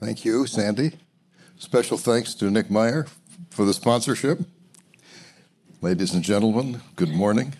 Thank you, Sandy. Special thanks to Nick Meyer for the sponsorship. Ladies and gentlemen, good morning.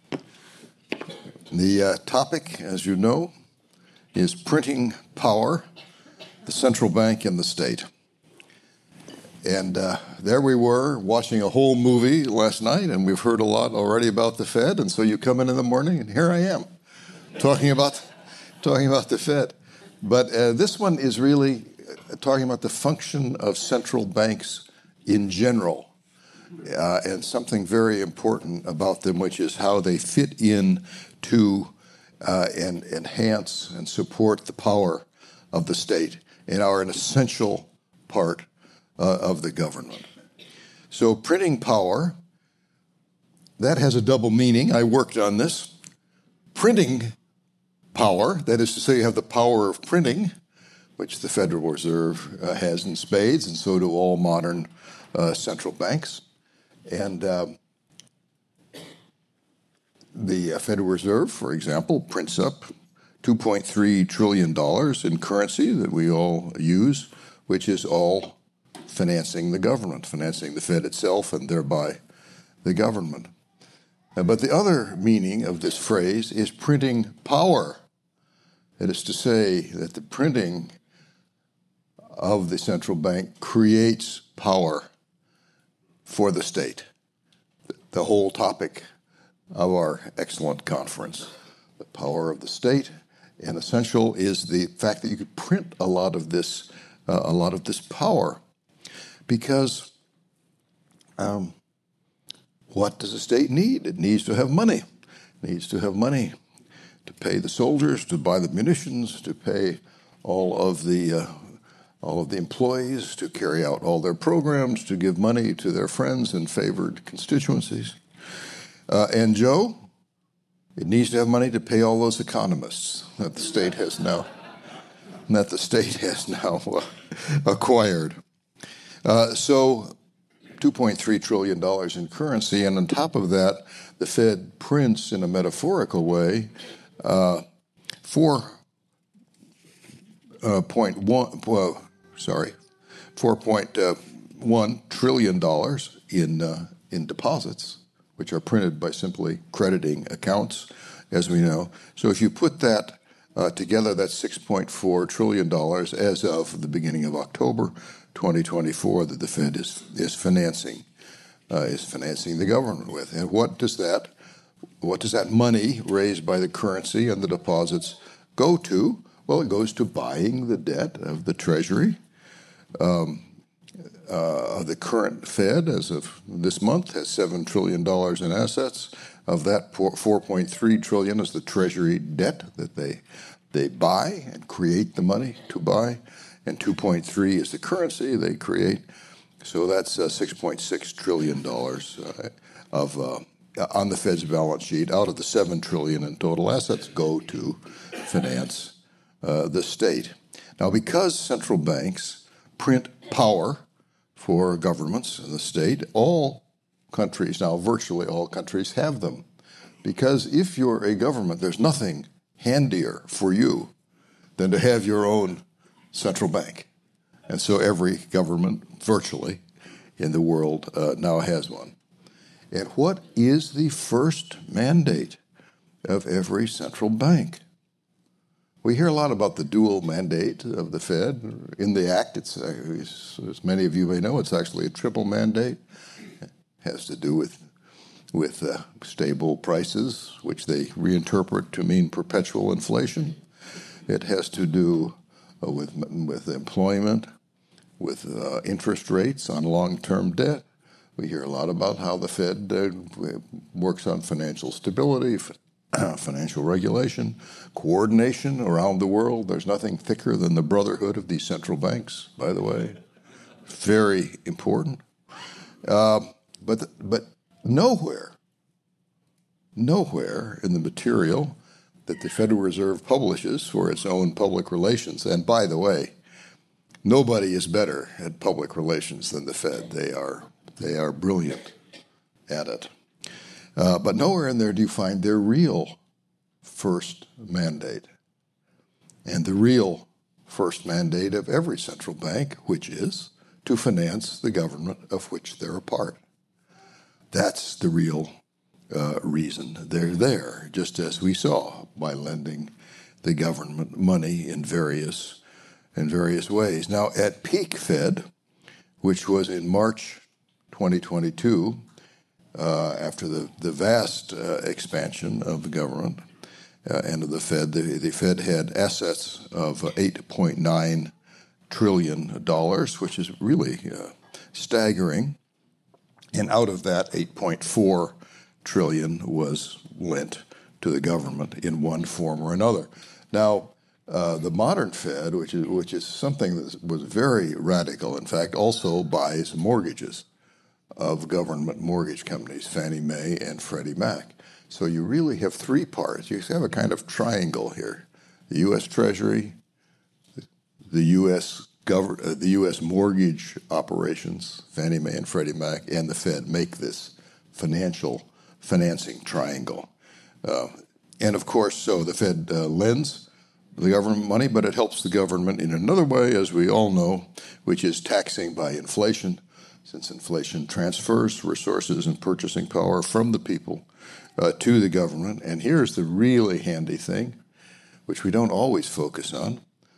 The topic, as you know, is printing power, the central bank and the state. And there we were watching a whole movie last night, and we've heard a lot already about the Fed. And so you come in the morning, and here I am, talking about the Fed. But this one is really talking about the function of central banks in general, and something very important about them, which is how they fit in to and enhance and support the power of the state and are an essential part of the government. So printing power, that has a double meaning. I worked on this. Printing power, that is to say you have the power of printing, which the Federal Reserve has in spades, and so do all modern central banks. And the Federal Reserve, for example, prints up $2.3 trillion in currency that we all use, which is all financing the government, financing the Fed itself, and thereby the government. But the other meaning of this phrase is printing power. That is to say that the printing of the central bank creates power for the state. The whole topic of our excellent conference, the power of the state, and essential is the fact that you could print a lot of this power, because what does a state need? It needs to have money. It needs to have money to pay the soldiers, to buy the munitions, to pay all of the employees, to carry out all their programs, to give money to their friends and favored constituencies. And Joe, it needs to have money to pay all those economists that the state has now acquired. So $2.3 trillion in currency, and on top of that, the Fed prints in a metaphorical way $4.1 trillion in deposits, which are printed by simply crediting accounts, as we know. So if you put that together, that's $6.4 trillion as of the beginning of October 2024 that the Fed is financing the government with. And what does that money raised by the currency and the deposits go to? Well, it goes to buying the debt of the Treasury. The current Fed, as of this month, has $7 trillion in assets. Of that, $4.3 trillion is the Treasury debt that they buy and create the money to buy, and $2.3 is the currency they create. So that's $6.6 trillion on the Fed's balance sheet. Out of the $7 trillion in total assets go to finance the state. Now, because central banks print power for governments in the state, all countries, now virtually all countries, have them. Because if you're a government, there's nothing handier for you than to have your own central bank. And so every government, virtually, in the world now has one. And what is the first mandate of every central bank? We hear a lot about the dual mandate of the Fed. In the Act, it's, as many of you may know, it's actually a triple mandate. It has to do with stable prices, which they reinterpret to mean perpetual inflation. It has to do with employment, with interest rates on long-term debt. We hear a lot about how the Fed works on financial stability, financial regulation, coordination around the world. There's nothing thicker than the brotherhood of these central banks, by the way. Very important. But nowhere in the material that the Federal Reserve publishes for its own public relations, and by the way, nobody is better at public relations than the Fed. They are brilliant at it. But nowhere in there do you find their real first mandate. And the real first mandate of every central bank, which is to finance the government of which they're a part. That's the real reason they're there, just as we saw by lending the government money in various ways. Now, at peak Fed, which was in March 2022, after the vast expansion of the government and of the Fed had assets of $8.9 trillion, which is really staggering. And out of that, $8.4 trillion was lent to the government in one form or another. Now, the modern Fed, which is something that was very radical, in fact, also buys mortgages of government mortgage companies, Fannie Mae and Freddie Mac. So you really have three parts. You have a kind of triangle here: the U.S. Treasury, the U.S. mortgage operations, Fannie Mae and Freddie Mac, and the Fed make this financing triangle. And of course, so the Fed lends the government money, but it helps the government in another way, as we all know, which is taxing by inflation, since inflation transfers resources and purchasing power from the people to the government. And here's the really handy thing, which we don't always focus on.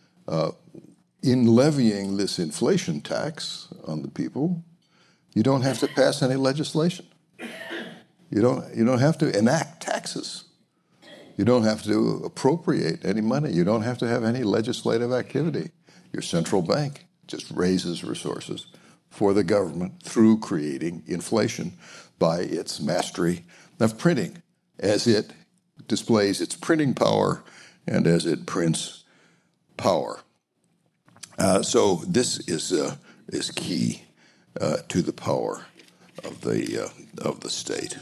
In levying this inflation tax on the people, you don't have to pass any legislation. You don't have to enact taxes. You don't have to appropriate any money. You don't have to have any legislative activity. Your central bank just raises resources for the government through creating inflation by its mastery of printing, as it displays its printing power and as it prints power. So this is key to the power of the state.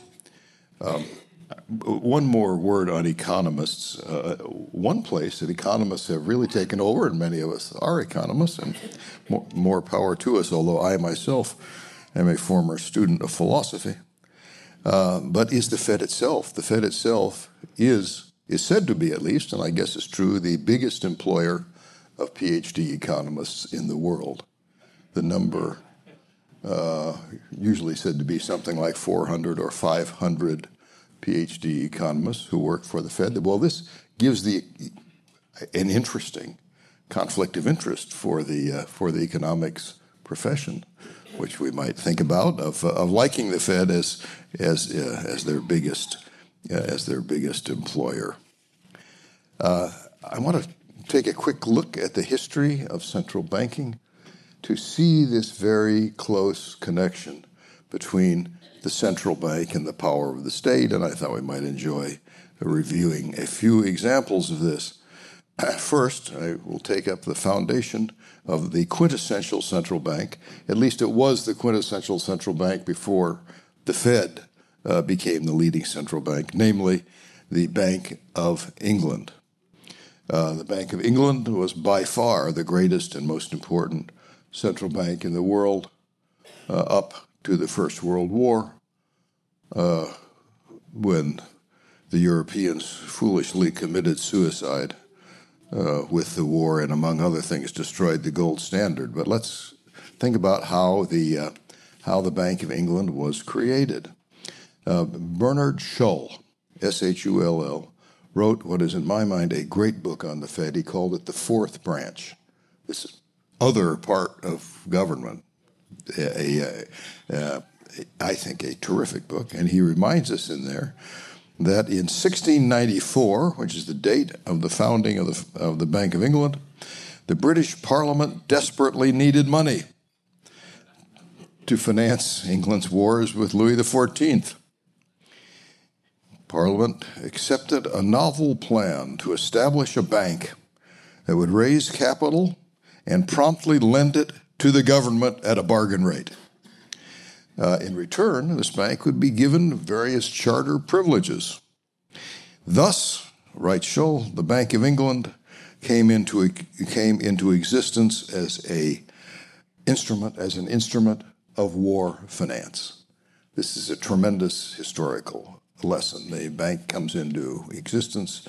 One more word on economists. One place that economists have really taken over, and many of us are economists, and more power to us, although I myself am a former student of philosophy, but is the Fed itself. The Fed itself is said to be, at least, and I guess it's true, the biggest employer of PhD economists in the world. The number usually said to be something like 400 or 500 PhD economists who work for the Fed. Well, this gives an interesting conflict of interest for the economics profession, which we might think about of liking the Fed as their biggest employer. I want to take a quick look at the history of central banking to see this very close connection between the central bank and the power of the state, and I thought we might enjoy reviewing a few examples of this. First, I will take up the foundation of the quintessential central bank. At least it was the quintessential central bank before the Fed became the leading central bank, namely the Bank of England. The Bank of England was by far the greatest and most important central bank in the world up to the First World War, when the Europeans foolishly committed suicide with the war and, among other things, destroyed the gold standard. But let's think about how the Bank of England was created. Bernard Schull, S-H-U-L-L, wrote what is, in my mind, a great book on the Fed. He called it The Fourth Branch, this other part of government, I think a terrific book. And he reminds us in there that in 1694, which is the date of the founding of the Bank of England, the British Parliament desperately needed money to finance England's wars with Louis XIV. Parliament accepted a novel plan to establish a bank that would raise capital and promptly lend it to the government at a bargain rate. In return, this bank would be given various charter privileges. Thus, writes Schull, the Bank of England came into existence as an instrument of war finance. This is a tremendous historical lesson. The bank comes into existence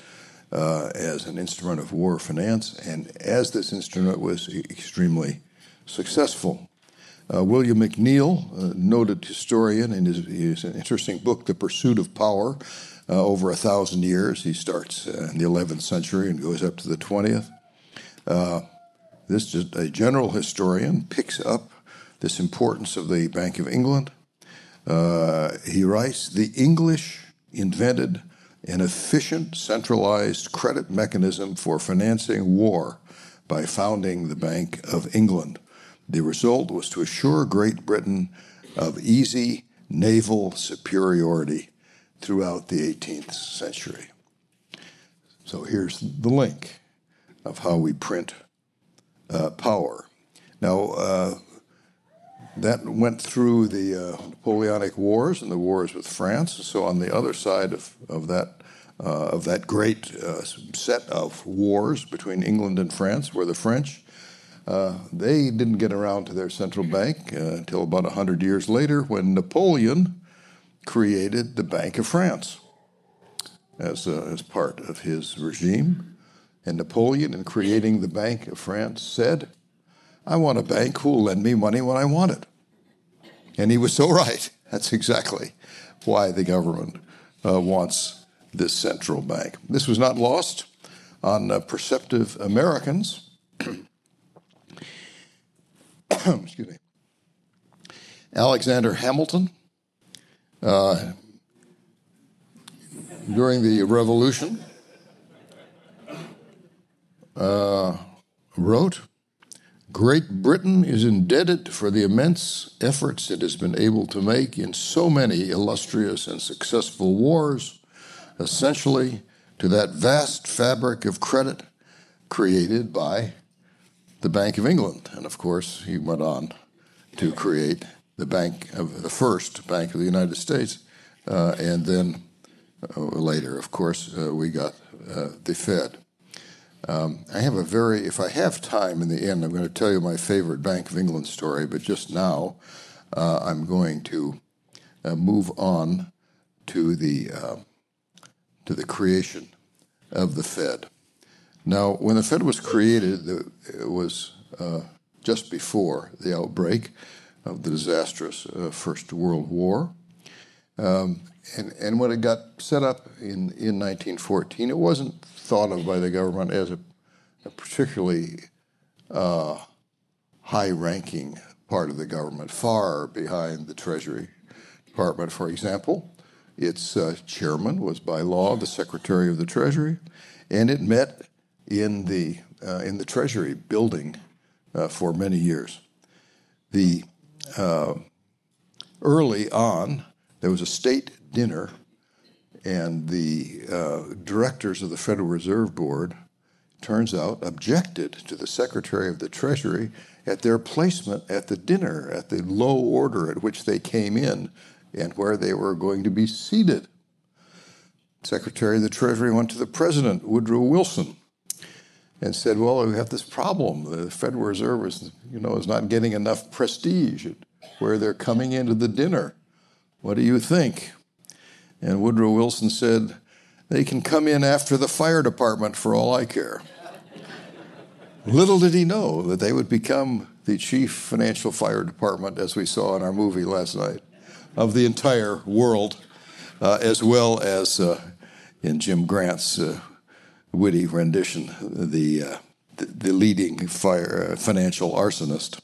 as an instrument of war finance, and as this instrument was extremely successful. William McNeill, a noted historian, in his interesting book, The Pursuit of Power, over 1,000 years. He starts in the 11th century and goes up to the 20th. This just a general historian picks up this importance of the Bank of England. He writes, "The English invented an efficient centralized credit mechanism for financing war by founding the Bank of England. The result was to assure Great Britain of easy naval superiority throughout the 18th century." So here's the link of how we print power. Now, that went through the Napoleonic Wars and the wars with France. So on the other side of that great set of wars between England and France were the French. They didn't get around to their central bank until about 100 years later, when Napoleon created the Bank of France as part of his regime. And Napoleon, in creating the Bank of France, said, "I want a bank who will lend me money when I want it." And he was so right. That's exactly why the government wants this central bank. This was not lost on perceptive Americans. Excuse me. Alexander Hamilton, during the Revolution, wrote, "Great Britain is indebted for the immense efforts it has been able to make in so many illustrious and successful wars, essentially to that vast fabric of credit created by the Bank of England." And of course, he went on to create the first Bank of the United States, and then later, of course, we got the Fed. If I have time in the end, I'm going to tell you my favorite Bank of England story, but just now I'm going to move on to the creation of the Fed. Now, when the Fed was created, it was just before the outbreak of the disastrous First World War. And when it got set up in 1914, it wasn't thought of by the government as a particularly high-ranking part of the government, far behind the Treasury Department, for example. Its chairman was by law the Secretary of the Treasury, and it met in the Treasury building for many years. Early on, there was a state dinner, and the directors of the Federal Reserve Board, turns out, objected to the Secretary of the Treasury at their placement at the dinner, at the low order at which they came in and where they were going to be seated. Secretary of the Treasury went to the President, Woodrow Wilson, and said, "Well, we have this problem. The Federal Reserve is not getting enough prestige where they're coming into the dinner. What do you think?" And Woodrow Wilson said, "They can come in after the fire department for all I care." Little did he know that they would become the chief financial fire department, as we saw in our movie last night, of the entire world, as well as in Jim Grant's witty rendition, the leading financial arsonist.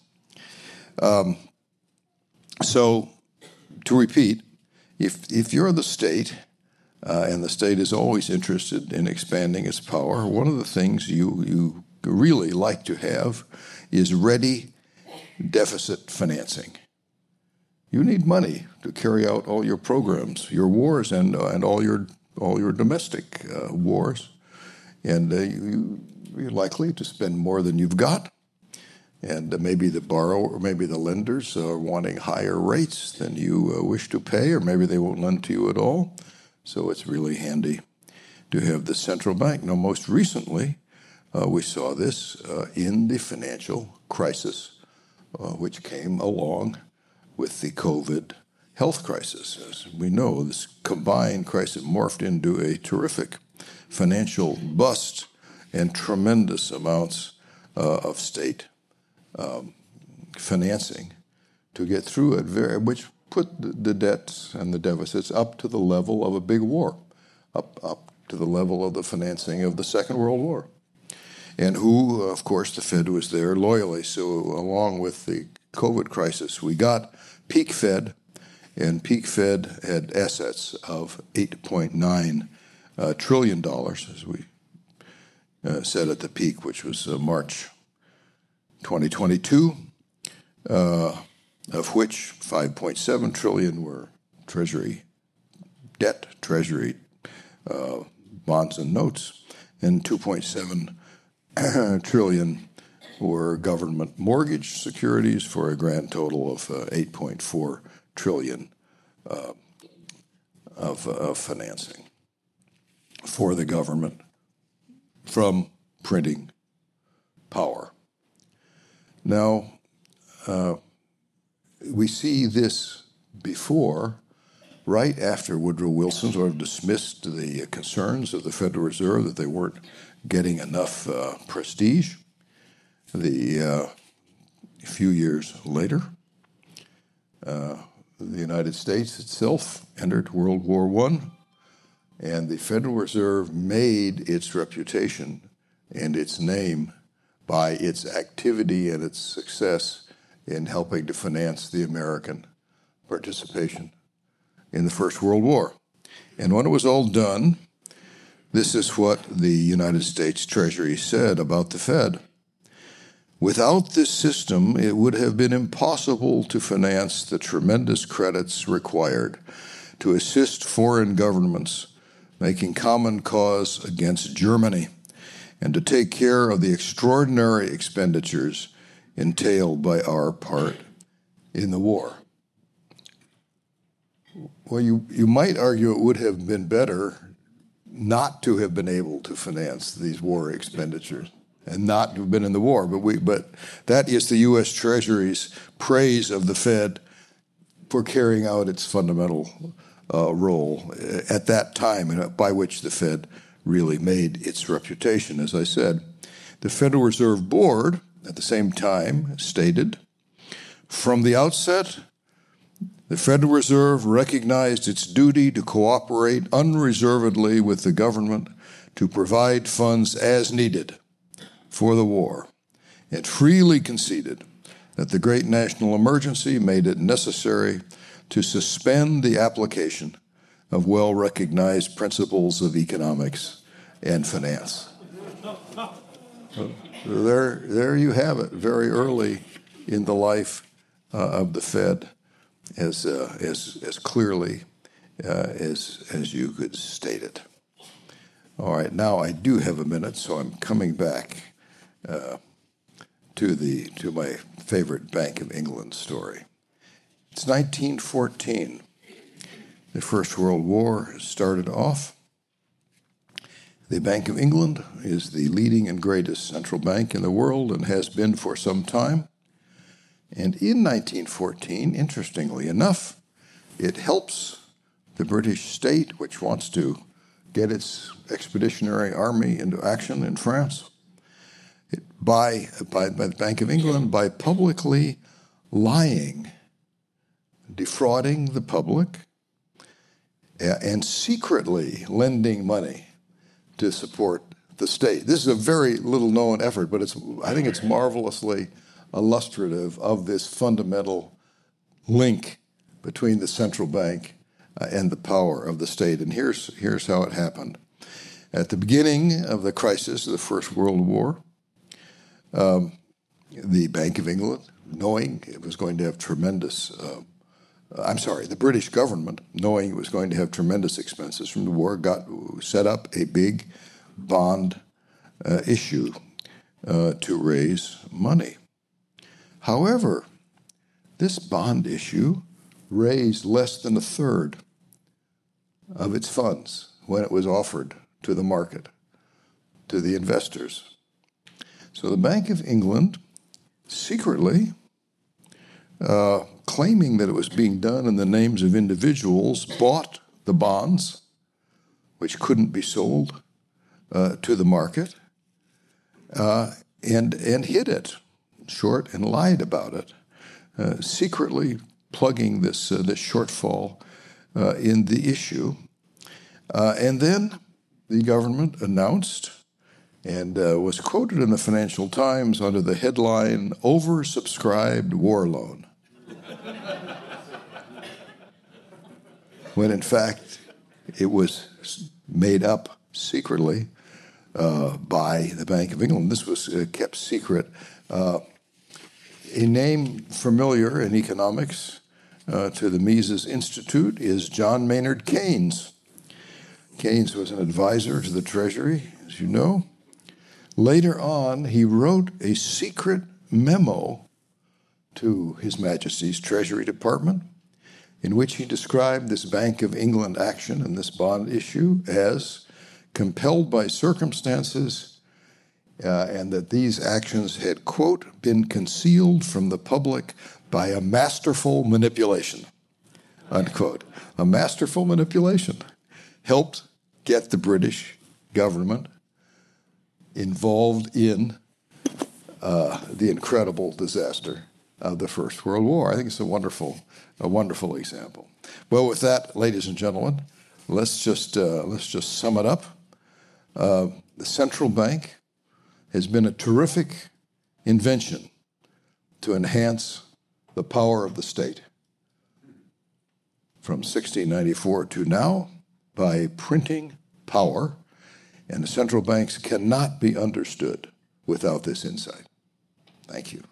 So, to repeat, if you're the state, and the state is always interested in expanding its power, one of the things you really like to have is ready deficit financing. You need money to carry out all your programs, your wars, and all your domestic wars, and you're likely to spend more than you've got. And maybe the borrower, or maybe the lenders are wanting higher rates than you wish to pay, or maybe they won't lend to you at all. So it's really handy to have the central bank. Now, most recently, we saw this in the financial crisis, which came along with the COVID health crisis. As we know, this combined crisis morphed into a terrific financial bust and tremendous amounts of state financing to get through it, which put the debts and the deficits up to the level of a big war, up to the level of the financing of the Second World War. And who, of course, the Fed was there loyally. So along with the COVID crisis, we got peak Fed, and peak Fed had assets of $8.9 trillion, as we said at the peak, which was March 2022, of which 5.7 trillion were Treasury debt, Treasury bonds and notes, and 2.7 trillion were government mortgage securities for a grand total of 8.4 trillion of financing for the government from printing power. Now, we see this before, right after Woodrow Wilson sort of dismissed the concerns of the Federal Reserve that they weren't getting enough prestige. A few years later, the United States itself entered World War I, and the Federal Reserve made its reputation and its name by its activity and its success in helping to finance the American participation in the First World War. And when it was all done, this is what the United States Treasury said about the Fed. Without this system, it would have been impossible to finance the tremendous credits required to assist foreign governments making common cause against Germany and to take care of the extraordinary expenditures entailed by our part in the war. Well, you might argue it would have been better not to have been able to finance these war expenditures and not to have been in the war. But that is the U.S. Treasury's praise of the Fed for carrying out its fundamental role at that time, and by which the Fed really made its reputation. As I said, the Federal Reserve Board, at the same time, stated, from the outset, the Federal Reserve recognized its duty to cooperate unreservedly with the government to provide funds as needed for the war. It freely conceded that the great national emergency made it necessary to suspend the application of well-recognized principles of economics and finance. There you have it, very early in the life of the Fed, as clearly as you could state it. All right, now I do have a minute, so I'm coming back to my favorite Bank of England story. It's 1914. The First World War started off. The Bank of England is the leading and greatest central bank in the world and has been for some time. And in 1914, interestingly enough, it helps the British state, which wants to get its expeditionary army into action in France, by the Bank of England by publicly lying, defrauding the public, and secretly lending money to support the state. This is a very little-known effort, but I think it's marvelously illustrative of this fundamental link between the central bank and the power of the state. And here's how it happened. At the beginning of the crisis of the First World War, the Bank of England, knowing it was going to have the British government, knowing it was going to have tremendous expenses from the war, set up a big bond issue to raise money. However, this bond issue raised less than a third of its funds when it was offered to the market, to the investors. So the Bank of England secretly claiming that it was being done in the names of individuals, bought the bonds, which couldn't be sold to the market, and hid it, short, and lied about it, secretly plugging this shortfall in the issue. And then the government announced and was quoted in the Financial Times under the headline, "Oversubscribed War Loan." When in fact it was made up secretly by the Bank of England. This was kept secret. A name familiar in economics to the Mises Institute is John Maynard Keynes. Keynes was an advisor to the Treasury, as you know. Later on, he wrote a secret memo to His Majesty's Treasury Department in which he described this Bank of England action and this bond issue as compelled by circumstances, and that these actions had, quote, been concealed from the public by a masterful manipulation, unquote. A masterful manipulation helped get the British government involved in the incredible disaster of the First World War. I think it's a wonderful example. Well, with that, ladies and gentlemen, let's just sum it up. The central bank has been a terrific invention to enhance the power of the state from 1694 to now by printing power, and the central banks cannot be understood without this insight. Thank you.